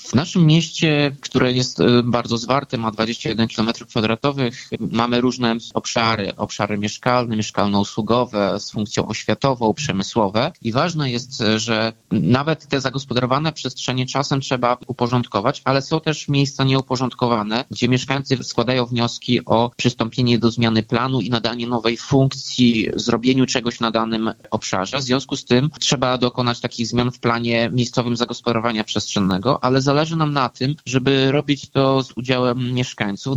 W naszym mieście, które jest bardzo zwarte, ma 21 km2, mamy różne obszary. Obszary mieszkalne, mieszkalno-usługowe z funkcją oświatową, przemysłowe. I ważne jest, że nawet te zagospodarowane przestrzenie czasem trzeba uporządkować, ale są też miejsca nieuporządkowane, gdzie mieszkańcy składają wnioski o przystąpienie do zmiany planu i nadanie nowej funkcji, zrobieniu czegoś na danym obszarze. W związku z tym trzeba dokonać takich zmian w planie miejscowym zagospodarowania przestrzennego, ale zależy nam na tym, żeby robić to z udziałem mieszkańców.